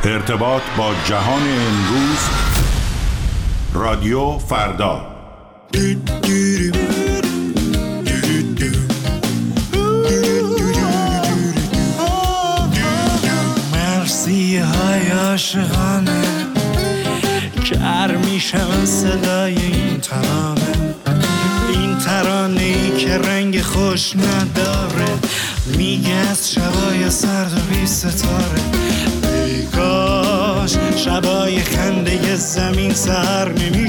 ارتباط با جهان امروز. رادیو فردا. مرسی های عاشقانه کر میشم صدای این ترانه ای که رنگ خوش نداره، میگه از شبای سرد و بی ستاره. ای کاش شبای خنده زمین سر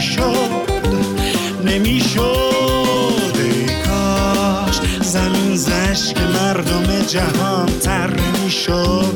نمیشد. ای کاش زمین زشک مردم جهان تر نمیشد.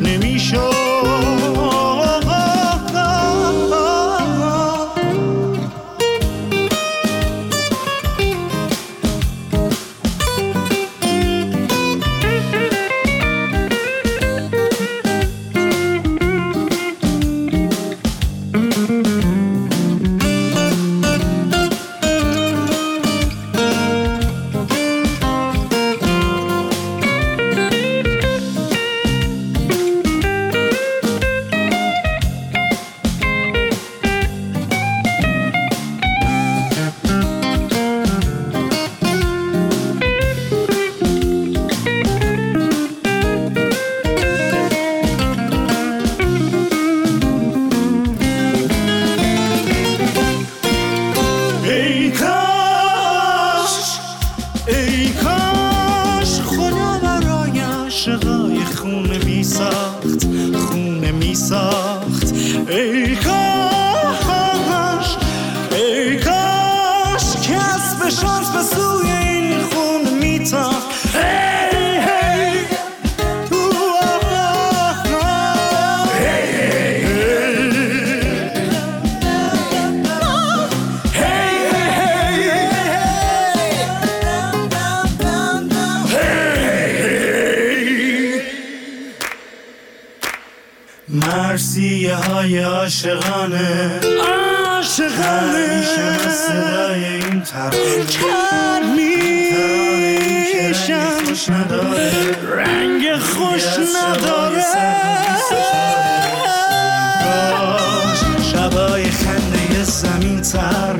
مرسیه های عاشقانه میشم از صدای این ترانه کر میشم خوش نداره، رنگ خوش نداره. کاش شبای خنده زمین تر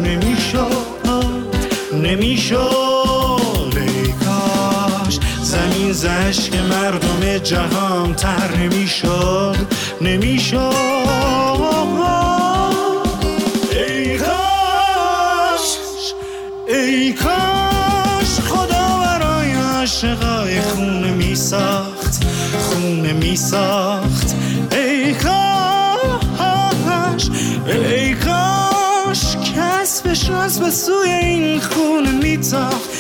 نمیشد. ای کاش زمین زشک مردم جهان تر نمیشد. ای کاش خدا برای عاشقای خونه میساخت. ای کاش کسبش از به سوی این خونه میتاخت.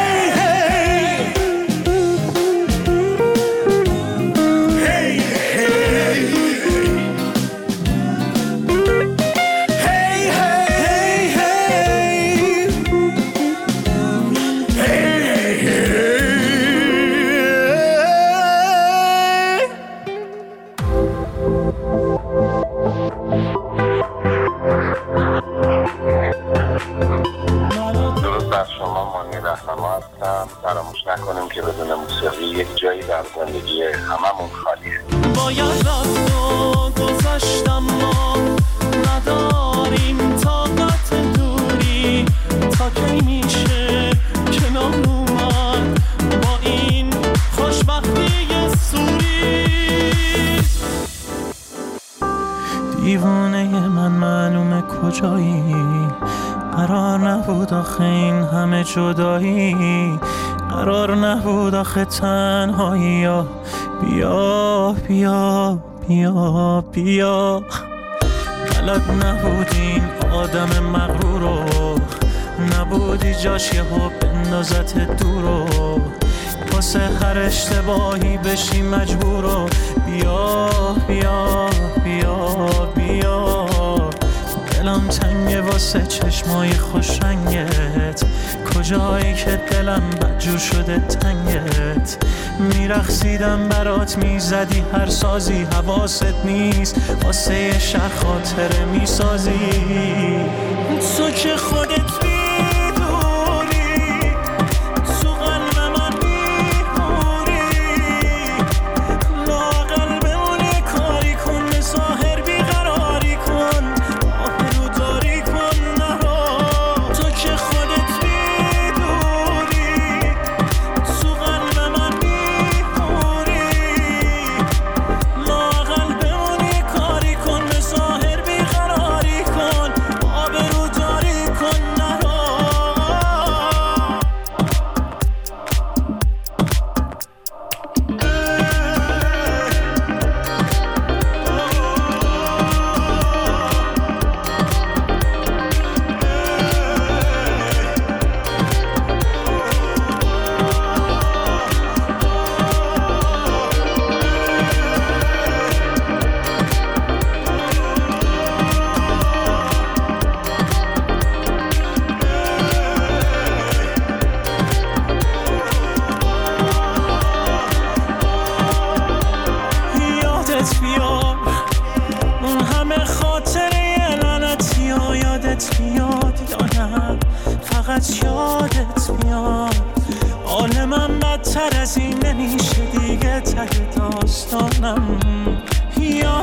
فراموش نکنیم که بدون موسیقی یک جایی در زندگی هممون خالیه. باید رفت و گذاشتم ما نداریم طاقت دوری، تا کی میشه کنار اومد با این خوشبختی سوری. دیوانه من معلومه کجایی، قرار نبود آخه این همه جدایی، قرار نبود آخه تنهایی. بیا بیا بیا بیا، بلد نبود این آدم مغرورو، نبودی جاش یهو بندازت دورو، واسه هر اشتباهی بشی مجبورو. بیا بیا بیا بیا، دلم تنگه واسه چشمای خوش رنگت، کجایی که دلم بدجور شده تنگت. میرقصیدم برات میزدی هر سازی، حواست نیست واسه یه شهر خاطره میسازی. تو که خودت میدونی تو قلب من میمونی، لااقل بمونه کاری کن مثال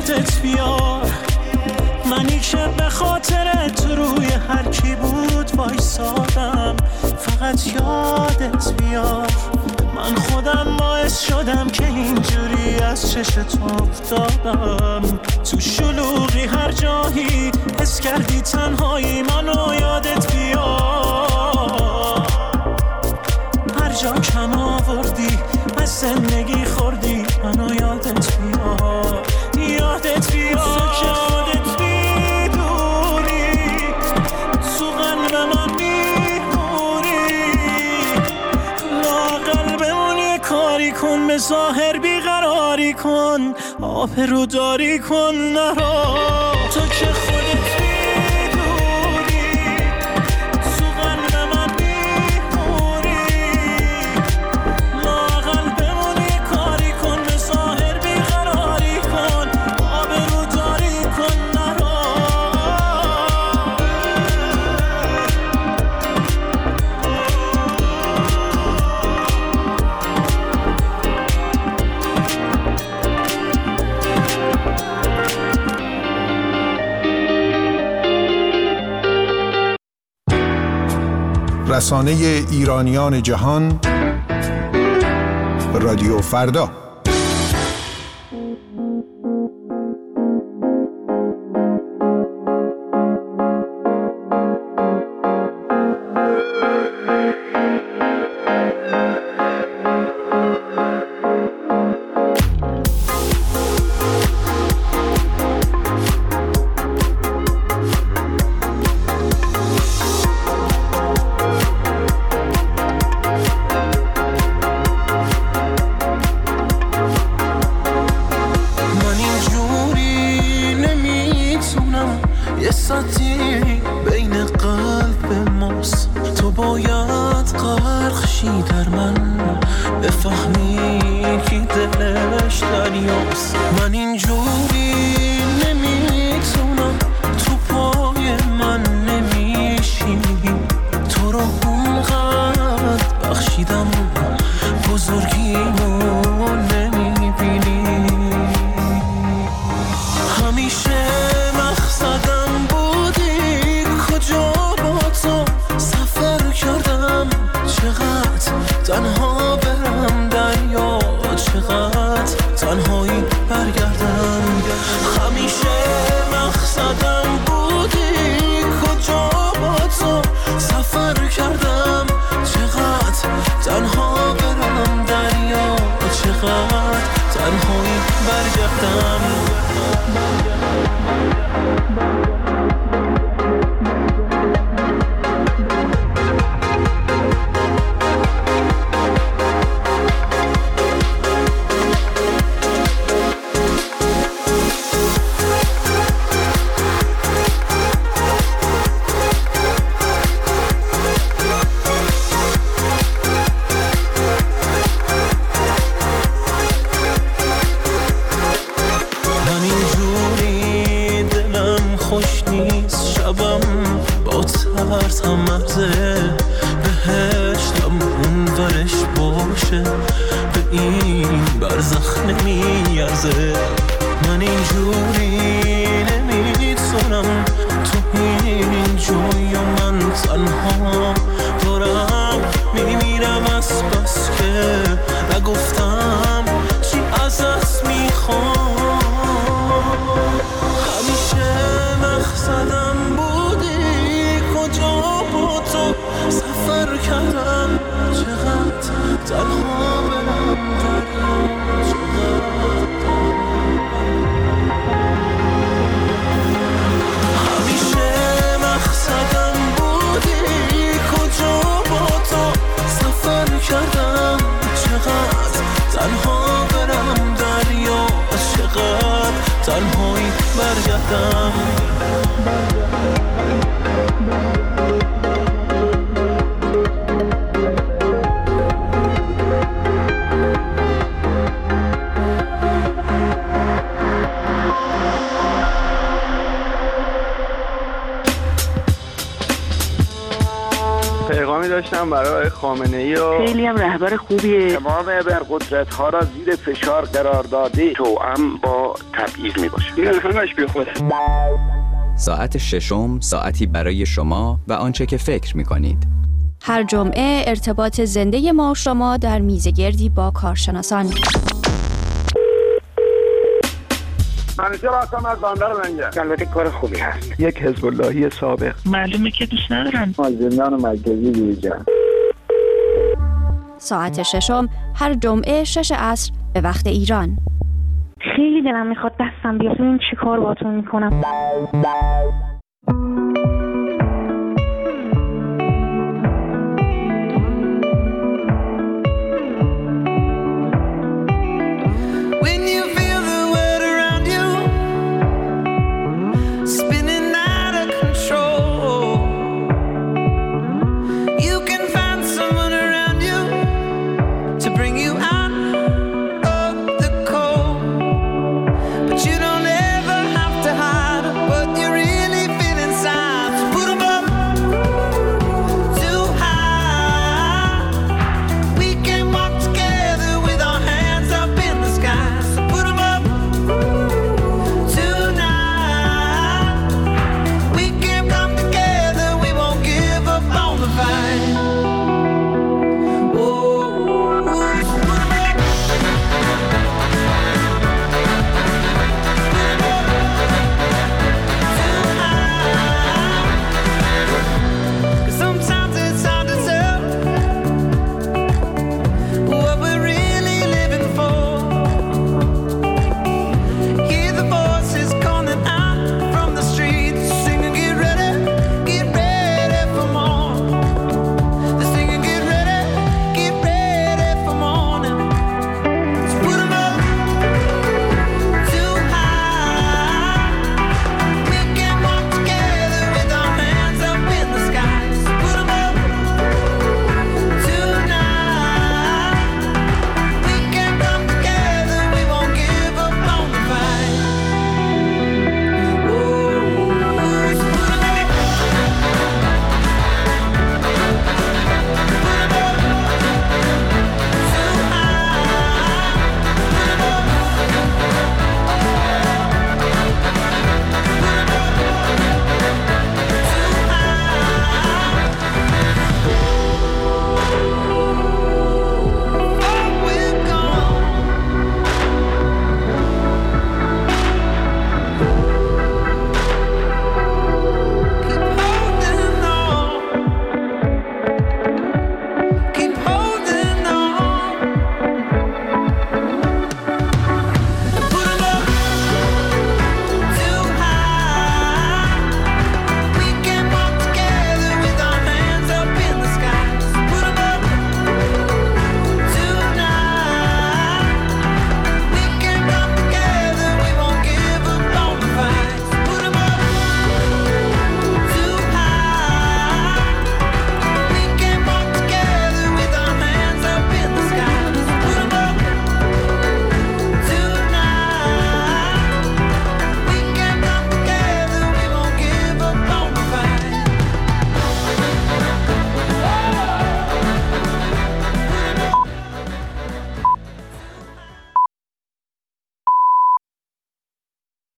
یادت بیار، منی که به خاطرت روی هر کی بود وایسادم، فقط یادت بیار. من خودم باعث شدم که اینجوری از چشت افتادم، تو شلوغی هر جایی حس کردی تنهایی، منو یادت بیار. هر جا کم آوردی از زندگی خوردی، منو یادت بیار، یادت بیار. تو که خودت بیدوری، تو قلب من بیموری، لااقل بمونی کاری کن، به ظاهر بیقراری کن، آبرو داری کن نرا. تو که خودت بیدوری، تو قلب من بیموری، لااقل بمونی کاری کن، به ظاهر بیقراری کن، آبرو داری کن نرا. رسانه ایرانیان جهان، رادیو فردا. داشتم برای خامنه‌ای و خیلی هم رهبر خوبیه. امام ابرقدرت‌ها را زیر فشار قرار داده توأم با تبعیض میباشه. این همش بیخوده. ساعت ششم، ساعتی برای شما و آنچه که فکر می‌کنید. هر جمعه ارتباط زنده ما و شما در میزگردی با کارشناسان. منیجر هستم از بندر لنگه. البته کار خوبی هست. یک حزب اللهی سابق. معلومه که دوست ندارن. زندان مرکزی دیجان. ساعت ششم هر جمعه 6 عصر به وقت ایران. خیلی دلم میخواد دستم بیاد. این چی کار باتون میکنم؟